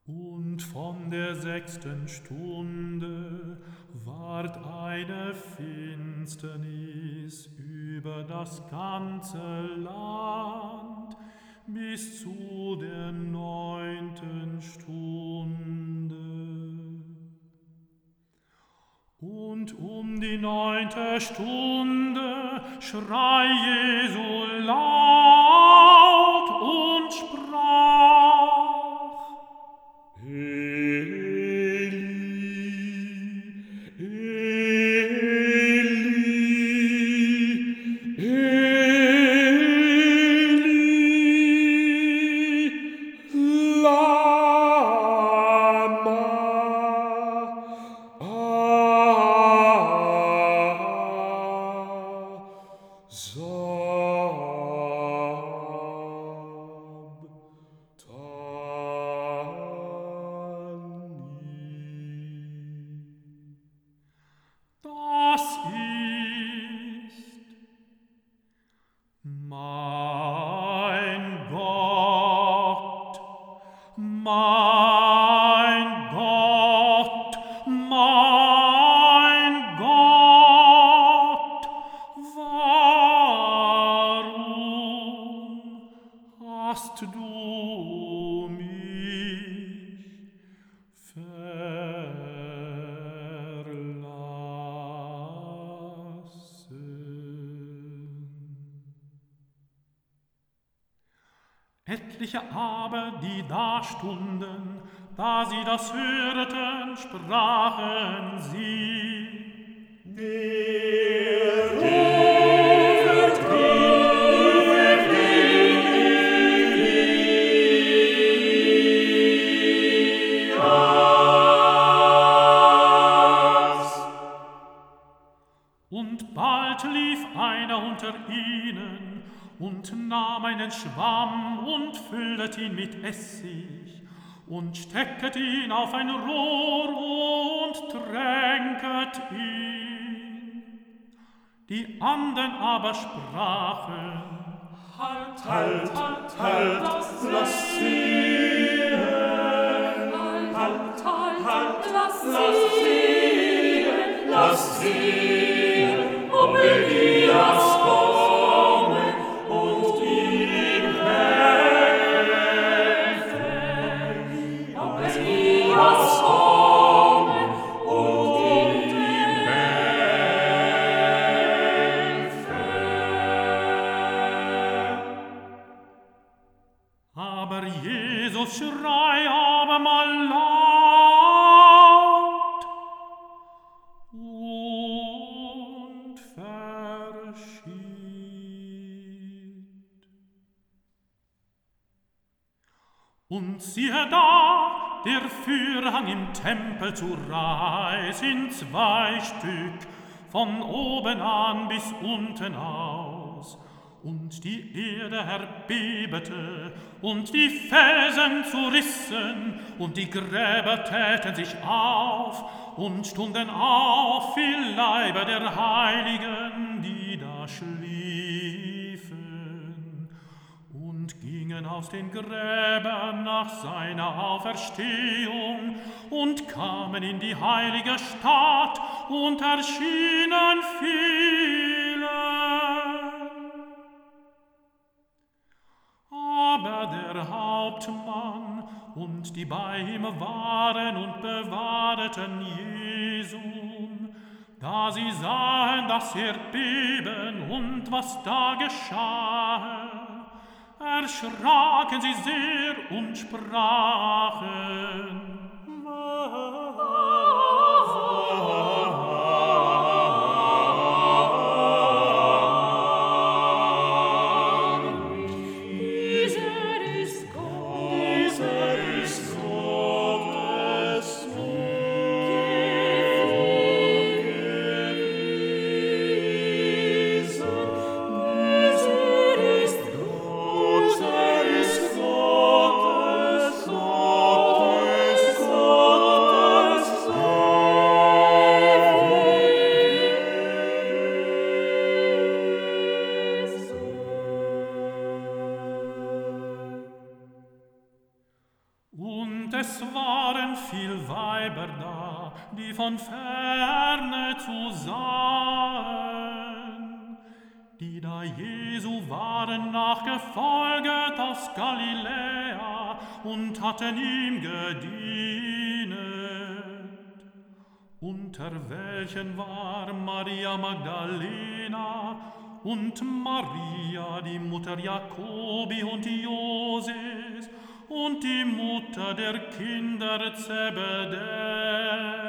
Und von der 6. Stunde ward eine Finsternis über das ganze Land bis zu der 9. Stunde. Und um die 9. Stunde schrei Jesu laut und sprach: Eli, Eli, Eli, lama Das ist mein Gott, mein Gott, mein Gott, warum hast du mich verlassen? Etliche aber, die da stunden, da sie das hörten, sprachen sie: Der ruft Elias. Und bald lief einer unter ihnen und nahm einen Schwamm und füllet ihn mit Essig und stecket ihn auf ein Rohr und tränket ihn. Die anderen aber sprachen: Halt, halt, halt, halt, lass sehen! Halt, halt, halt, lass sehen! Lass sehen, ob Elias komme und ihm helfe. Ob Elias komme und ihm helfe. Aber Jesus schrei abermal laut und verschied. Und siehe da, der Vorhang im Tempel zu Reis in 2 Stück, von oben an bis unten aus. Und die Erde erbebete, und die Felsen zerrissen, und die Gräber täten sich auf, und stunden auf wie Leiber der Heiligen, die da schliefen, und gingen aus den Gräbern nach seiner Auferstehung und kamen in die heilige Stadt und erschienen vielen. Aber der Hauptmann und die bei ihm waren und bewahrten Jesum, da sie sahen das Erdbeben und was da geschah, erschraken sie sehr und sprachen: Und es waren viel Weiber da, die von ferne zu sahen, die da Jesu waren nachgefolget aus Galiläa und hatten ihm gedienet. Unter welchen war Maria Magdalena und Maria, die Mutter Jakobi und Joses, und die Mutter der Kinder Zebedeus.